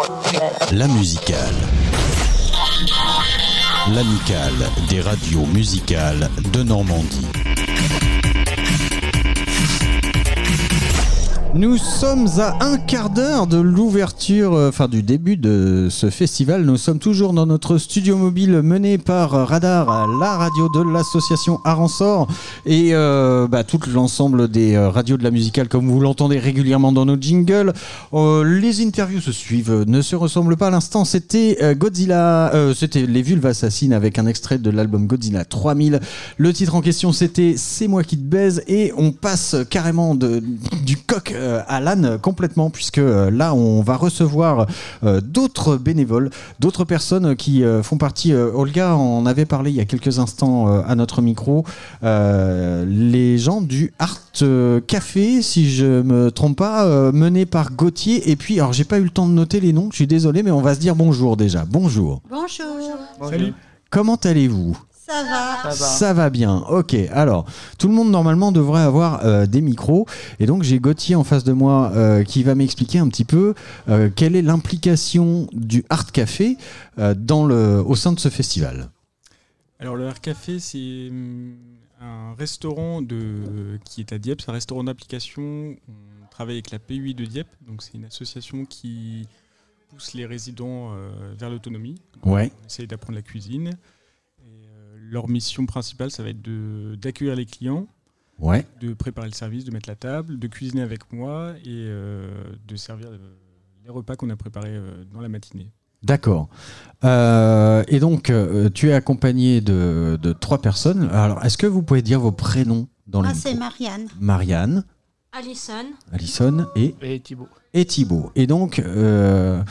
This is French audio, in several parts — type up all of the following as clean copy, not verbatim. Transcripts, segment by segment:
La musicale. L'amicale des radios musicales de Normandie. Nous sommes à un quart d'heure de l'ouverture, du début de ce festival. Nous sommes toujours dans notre studio mobile mené par Radar, la radio de l'association Aransor et tout l'ensemble des radios de la musicale, comme vous l'entendez régulièrement dans nos jingles. Les interviews se suivent, ne se ressemblent pas à l'instant. C'était Godzilla, c'était Les Vulves Assassines avec un extrait de l'album Godzilla 3000. Le titre en question, c'était C'est moi qui te baise, et on passe carrément du coq à l'âne complètement, puisque là on va recevoir d'autres bénévoles, d'autres personnes qui font partie, Olga en avait parlé il y a quelques instants à notre micro, les gens du Art Café, si je me trompe pas, mené par Gauthier. Et puis, alors j'ai pas eu le temps de noter les noms, je suis désolé, mais on va se dire bonjour déjà. Bonjour. Bonjour. Salut. Comment allez-vous ? Ça va bien, ok. Alors, tout le monde normalement devrait avoir des micros. Et donc, j'ai Gauthier en face de moi qui va m'expliquer un petit peu quelle est l'implication du Art Café au sein de ce festival. Alors, le Art Café, c'est un restaurant qui est à Dieppe. C'est un restaurant d'application. On travaille avec la PUI de Dieppe. Donc, c'est une association qui pousse les résidents vers l'autonomie. Ouais. On essaye d'apprendre la cuisine. Leur mission principale, ça va être d'accueillir les clients, ouais, de préparer le service, de mettre la table, de cuisiner avec moi et de servir les repas qu'on a préparés dans la matinée. D'accord. Et donc, tu es accompagné de 3 personnes. Alors, est-ce que vous pouvez dire vos prénoms dans le c'est Marianne. Marianne. Alison et Thibaut. Et donc, le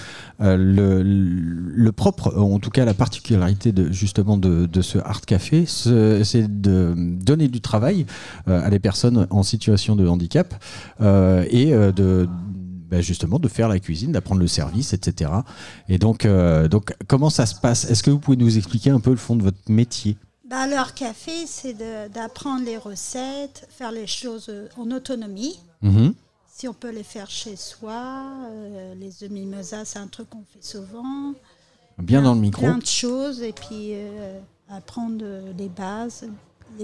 propre, en tout cas la particularité de ce Art Café, c'est de donner du travail à des personnes en situation de handicap et justement de faire la cuisine, d'apprendre le service, etc. Et donc comment ça se passe ? Est-ce que vous pouvez nous expliquer un peu le fond de votre métier ? Leur café, c'est d'apprendre les recettes, faire les choses en autonomie. Mm-hmm. Si on peut les faire chez soi, les demi-mimosas, c'est un truc qu'on fait souvent. Bien dans le micro. Plein de choses, et puis apprendre les bases, les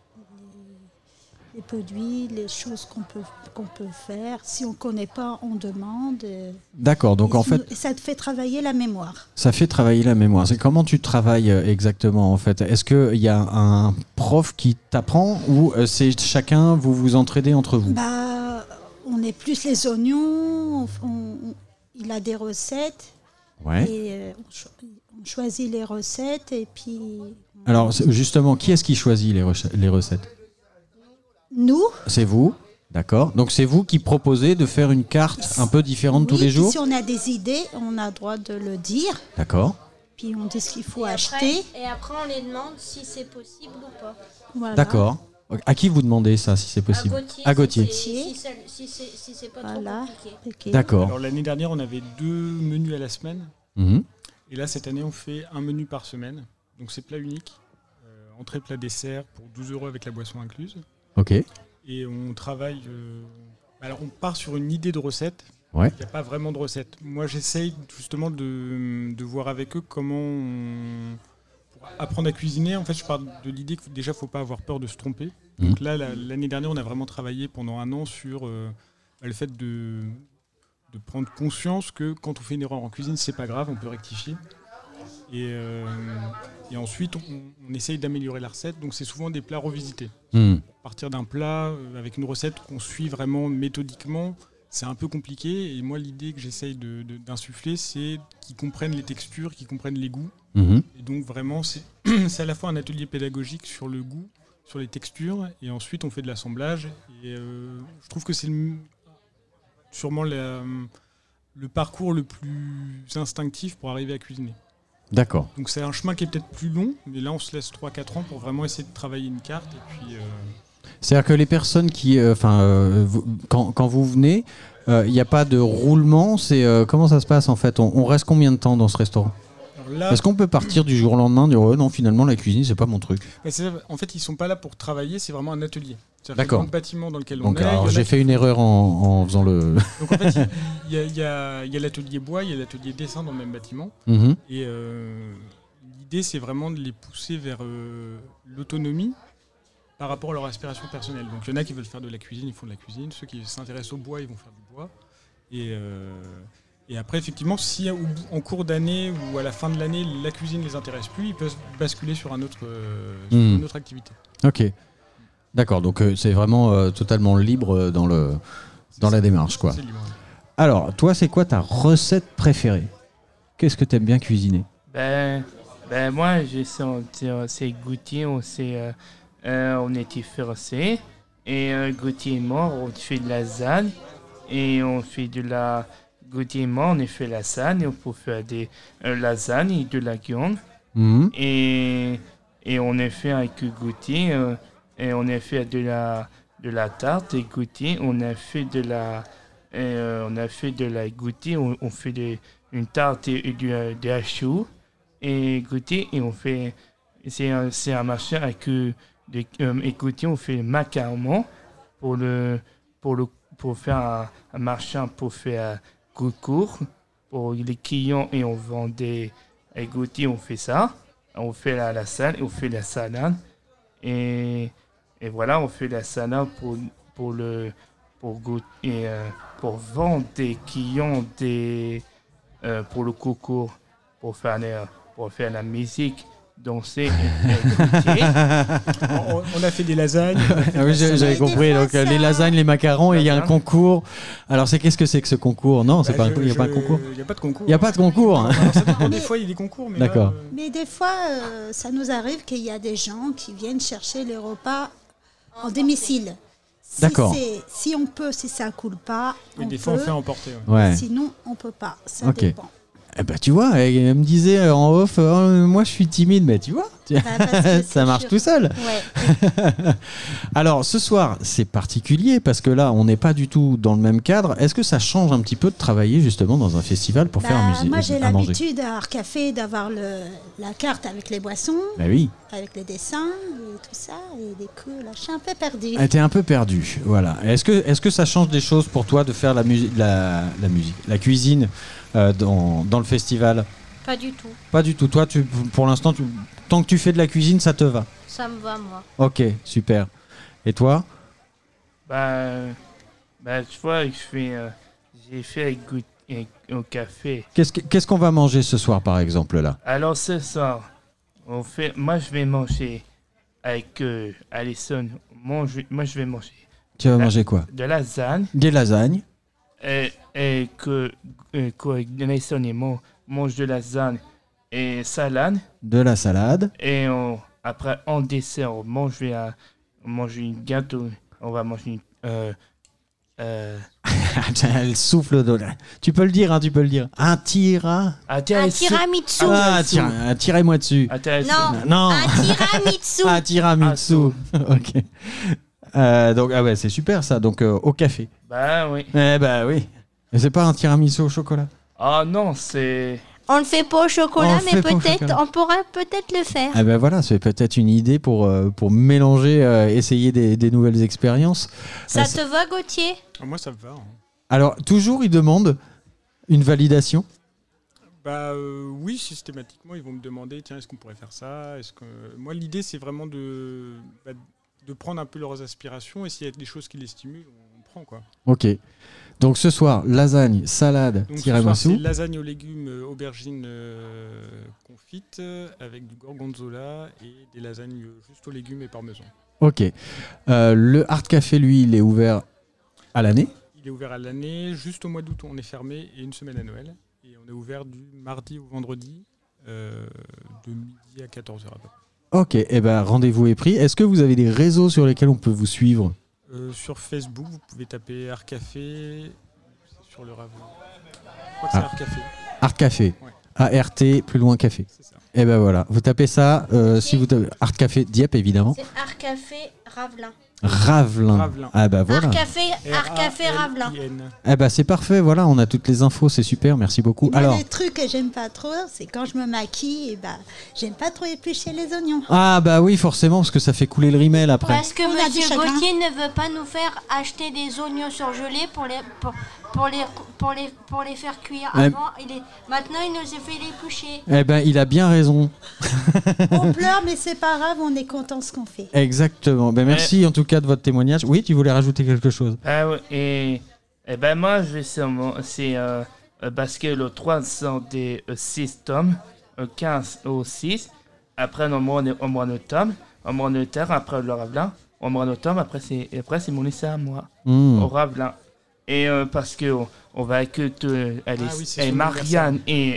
produits, les choses qu'on peut faire. Si on ne connaît pas, on demande. D'accord, donc en fait... Ça te fait travailler la mémoire. Ça fait travailler la mémoire. C'est comment tu travailles exactement en fait ? Est-ce qu'il y a un prof qui t'apprend ou c'est chacun, vous vous entraidez entre vous ? On est plus les oignons, il a des recettes. Ouais. Et on choisit les recettes et puis... Alors justement, qui est-ce qui choisit les recettes ? Nous. C'est vous, d'accord. Donc c'est vous qui proposez de faire une carte un peu différente tous les jours ? Si on a des idées, on a le droit de le dire. D'accord. Puis on dit ce qu'il faut acheter. Et après on les demande si c'est possible ou pas. Voilà. D'accord. À qui vous demandez ça, si c'est possible ? À Gauthier. Si c'est pas trop compliqué. Okay. D'accord. Alors l'année dernière, on avait 2 menus à la semaine. Mm-hmm. Et là, cette année, on fait un menu par semaine. Donc c'est plat unique. Entrée, plat, dessert pour 12 € avec la boisson incluse. Ok. Et on travaille... Alors on part sur une idée de recette. Ouais. Il n'y a pas vraiment de recette. Moi, j'essaye justement de voir avec eux comment pour apprendre à cuisiner. En fait, je pars de l'idée que déjà, il ne faut pas avoir peur de se tromper. Donc là, l'année dernière, on a vraiment travaillé pendant un an sur le fait de prendre conscience que quand on fait une erreur en cuisine, c'est pas grave, on peut rectifier. Et ensuite, on essaye d'améliorer la recette. Donc, c'est souvent des plats revisités. Partir d'un plat avec une recette qu'on suit vraiment méthodiquement, c'est un peu compliqué. Et moi, l'idée que j'essaye d'insuffler, c'est qu'ils comprennent les textures, qu'ils comprennent les goûts. Et donc, vraiment, c'est à la fois un atelier pédagogique sur le goût, sur les textures. Et ensuite, on fait de l'assemblage. Et je trouve que c'est sûrement le parcours le plus instinctif pour arriver à cuisiner. D'accord. Donc c'est un chemin qui est peut-être plus long, mais là on se laisse 3-4 ans pour vraiment essayer de travailler une carte. Et puis, C'est-à-dire que les personnes qui... quand vous venez, il n'y a pas de roulement, comment ça se passe en fait ? On reste combien de temps dans ce restaurant ? Là, Est-ce qu'on peut partir du jour au lendemain, dire non, finalement la cuisine c'est pas mon truc. en fait, ils sont pas là pour travailler, c'est vraiment un atelier. C'est-à-dire D'accord. que dans le bâtiment dans lequel Donc on est. alors, j'ai fait une erreur en faisant le. Donc en fait, il y a l'atelier bois, il y a l'atelier dessin dans le même bâtiment. Mhm. Et l'idée, c'est vraiment de les pousser vers l'autonomie par rapport à leur aspiration personnelle. Donc il y en a qui veulent faire de la cuisine, ils font de la cuisine. Ceux qui s'intéressent au bois, ils vont faire du bois. Et après, effectivement, si en cours d'année ou à la fin de l'année, la cuisine ne les intéresse plus, ils peuvent basculer sur une autre activité. Ok. D'accord, donc c'est vraiment totalement libre dans la démarche, quoi. C'est libre. Alors, toi, c'est quoi ta recette préférée? Qu'est-ce que tu aimes bien cuisiner? Moi, je sais, c'est goûter, on était français. Et goûter mort, on fait de la lasagne. Et on fait de la goûter mort, on fait la lasagne. On peut faire des lasagnes et de la viande. Mhm. Et on a fait avec goûter. Et on a fait de la tarte et goûter. On a fait de la goûter. On fait une tarte et de la chou et goûter. Et on fait c'est un machin avec goûter. On fait le macaron pour faire un machin pour faire concours pour les clients et on vend des goûter. On fait ça. On fait la salle. On fait la salade et voilà, on fait la salade pour goûter, pour vendre des clients pour le concours, pour faire la musique, danser et goûter. On a fait des lasagnes. Ah oui, j'avais compris. Donc les lasagnes, les macarons, et il y a un concours. Alors qu'est-ce que c'est que ce concours? Non, c'est il n'y a pas de concours. Il n'y a pas de concours. Il n'y a pas de concours. Hein. Alors, ça dépend, des fois, il y a des concours. Mais d'accord. là, Mais des fois, ça nous arrive qu'il y a des gens qui viennent chercher les repas en domicile. D'accord. Si on peut, si ça ne coule pas, mais on des peut. fois, on fait emporter. Ouais. Ouais. Sinon, on ne peut pas. Ça Ok. dépend. Eh ben, tu vois, elle me disait en off, moi je suis timide, mais tu vois, Parce que ça marche tout seul. Ouais. Alors ce soir, c'est particulier parce que là, on n'est pas du tout dans le même cadre. Est-ce que ça change un petit peu de travailler justement dans un festival pour faire un musée? Moi, j'ai à manger l'habitude à Art Café d'avoir la carte avec les boissons, Bah oui. avec les dessins et tout ça. Et du coup, là, je suis un peu perdue. Elle était un peu perdue, voilà. Est-ce que ça change des choses pour toi de faire la cuisine dans le festival? Pas du tout. Pas du tout. Toi, pour l'instant, tant que tu fais de la cuisine, ça te va. Ça me va, moi. Ok, super. Et toi? Tu vois, j'ai fait au café. Qu'est-ce qu'on va manger ce soir, par exemple, là? Alors ce soir, moi je vais manger avec Alison. Moi je vais manger Tu vas manger quoi? de la lasagne. Des lasagnes. Et que Alison et moi mange de la lasagne et salade. De la salade. Et après, en dessert, on mange une gâteau. On va manger Elle souffle. Tu peux le dire, hein, tu peux le dire. Un tiramisu. Un tiramisu. Un tirez-moi dessus. Non. Un tiramisu. Un tiramisu. Ok. Donc, ah ouais, c'est super ça. Donc, au café. Bah oui. Eh bah oui. Mais c'est pas un tiramisu au chocolat. Ah non, c'est... On ne fait pas au chocolat, On mais fait pas au peut-être, chocolat. on pourra peut-être le faire. Eh ben voilà, c'est peut-être une idée pour mélanger, essayer des nouvelles expériences. Ça te va, Gauthier? Moi, ça me va. Hein. Alors, toujours, ils demandent une validation. Oui, systématiquement, ils vont me demander, tiens, est-ce qu'on pourrait faire ça? Moi, l'idée, c'est vraiment de prendre un peu leurs aspirations et s'il y a des choses qui les stimulent, on prend, quoi. Ok. Donc ce soir, lasagne, salade, Donc ce soir, tiramisu. c'est lasagne aux légumes, aubergines confites avec du gorgonzola et des lasagnes juste aux légumes et parmesan. Ok. Le Art Café, lui, il est ouvert à l'année. Il est ouvert à l'année, juste au mois d'août, on est fermé et une semaine à Noël. Et on est ouvert du mardi au vendredi, de midi à 14h à peu près. Ok, et ben rendez-vous est pris. Est-ce que vous avez des réseaux sur lesquels on peut vous suivre? Sur Facebook, vous pouvez taper Art Café. C'est sur le Raveau. Je crois que c'est Art Café. Art Café. Ouais. A-R-T, plus loin café. C'est ça. Et ben voilà, vous tapez ça. Si vous tapez Art Café Dieppe, évidemment. C'est Art Café Ravelin. Ravelin. Ah bah voilà. Arcafé Ravelin. Eh bah c'est parfait, voilà, on a toutes les infos, c'est super, merci beaucoup. Moi, Alors, les trucs que j'aime pas trop, c'est quand je me maquille, et bah, j'aime pas trop éplucher les oignons. ah bah oui, forcément, parce que ça fait couler le rimel après. Parce que On a du Monsieur chagrin. Gauthier ne veut pas nous faire acheter des oignons surgelés pour les faire cuire. Ouais. Avant, maintenant, il nous a fait l'éplucher. Eh ben, il a bien raison. On pleure, mais c'est pas grave, on est content de ce qu'on fait. Exactement. Ben merci en tout cas de votre témoignage. Oui, tu voulais rajouter quelque chose? Ah ouais, et ben moi, je vais sûrement. C'est parce que le 300 des 6 tomes, 15 au 6. Après, on mois de tome. On mois de terre, après le Ravelin. On mois de tome, après, c'est mon lycée à moi. Au Ravelin. Et parce que on va écouter Marianne et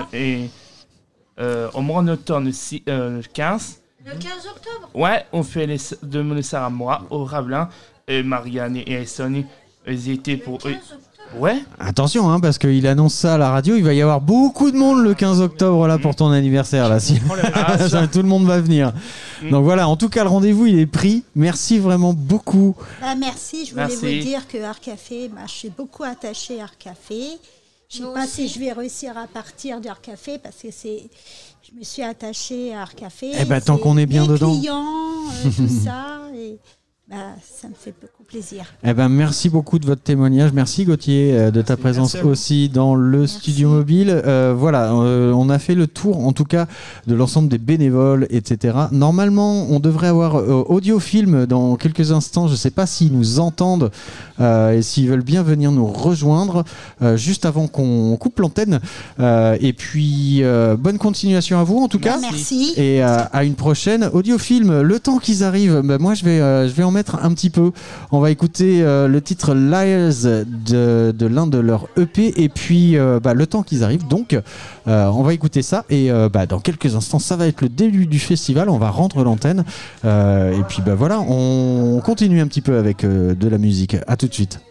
au mois de tome 15. Le 15 octobre. Ouais, on fait de mon lycée à moi, au Ravelin. Et Marianne et Sonny, ils étaient pour eux. Ouais. Attention, hein, parce qu'il annonce ça à la radio, il va y avoir beaucoup de monde le 15 octobre là pour ton anniversaire là. Tout le monde va venir. Donc voilà, en tout cas le rendez-vous il est pris. Merci vraiment beaucoup. Bah, merci, je voulais vous dire que Arcafé, je suis beaucoup attachée à Arcafé. Je ne sais pas si je vais réussir à partir d'Arcafé parce que je me suis attachée à Arcafé. Eh ben, tant qu'on est bien dedans. Les clients, tout ça. Et ça me fait beaucoup plaisir. Eh ben, merci beaucoup de votre témoignage. Merci Gauthier de ta présence aussi dans le studio mobile. Voilà, on a fait le tour en tout cas de l'ensemble des bénévoles, etc. Normalement, on devrait avoir Audiofilm dans quelques instants. Je ne sais pas s'ils nous entendent et s'ils veulent bien venir nous rejoindre juste avant qu'on coupe l'antenne. Et puis, bonne continuation à vous en tout cas. Merci. Et à une prochaine. Audiofilm, le temps qu'ils arrivent, moi je vais en mettre un petit peu. On va écouter le titre Liars de l'un de leurs EP et puis le temps qu'ils arrivent. Donc on va écouter ça et dans quelques instants ça va être le début du festival. On va rendre l'antenne et puis voilà, on continue un petit peu avec de la musique. À tout de suite.